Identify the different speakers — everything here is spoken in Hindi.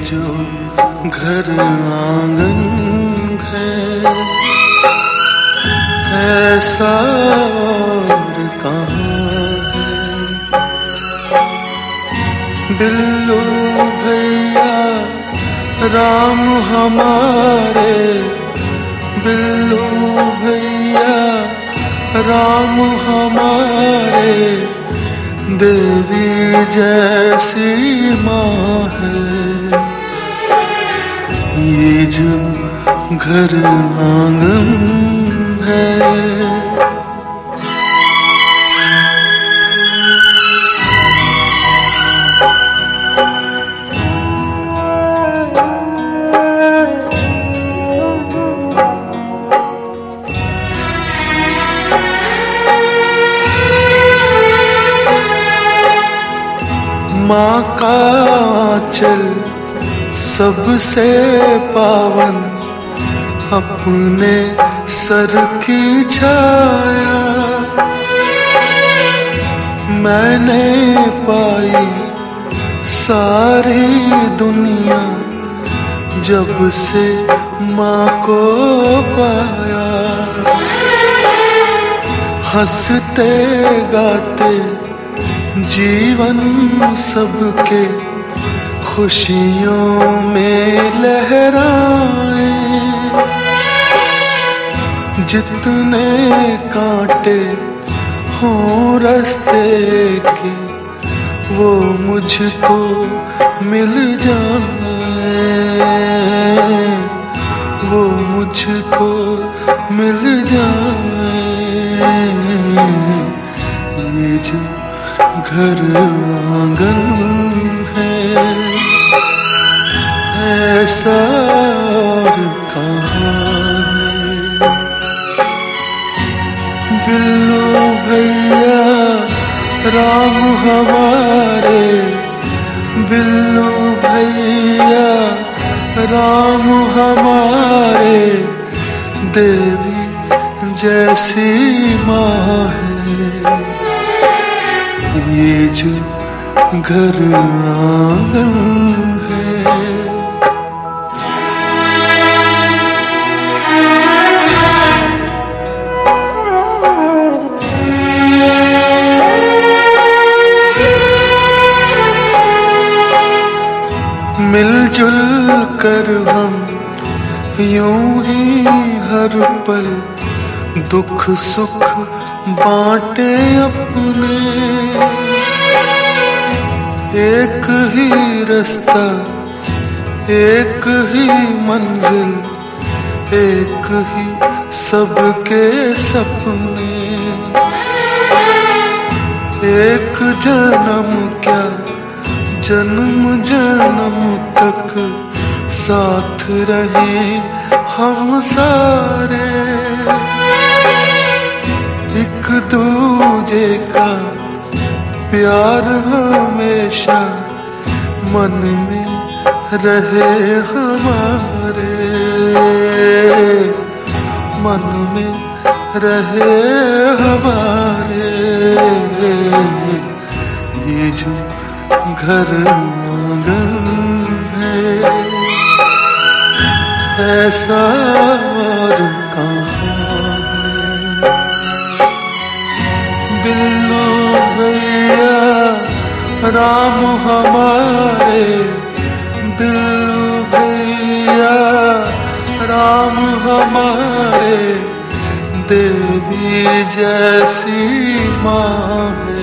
Speaker 1: जो घर आंगन है ऐसा और कहाँ है। बिल्लू भैया राम हमारे, बिल्लू भैया राम हमारे, देवी जैसी माँ है ये जो घर आंगन है। माँ का आंचल सबसे पावन, अपने सर की छाया मैंने पाई सारी दुनिया जब से माँ को पाया। हंसते गाते जीवन सबके खुशियों में लहराए, जितने कांटे हों रास्ते के वो मुझको मिल जाए, वो मुझको मिल जाए। ये जो घर आंगन है ऐसा और कहाँ है। बिल्लू भैया राम हमारे, बिल्लू भैया राम हमारे, देवी जैसी माँ है ये जो घर आंगन है। मिलजुल कर हम यूं ही हर पल दुख सुख बांटे अपने, एक ही रास्ता एक ही मंजिल, एक ही सबके सपने। एक जन्म क्या जन्म जन्म तक साथ रहे हम सारे, एक दूजे का प्यार हमेशा मन में रहे हमारे, मन में रहे हमारे। ये जो घर आंगन है ऐसा और कहाँ है। बिल्लू भैया राम हमारे, बिल्लू भैया राम हमारे, देवी जैसी माँ है।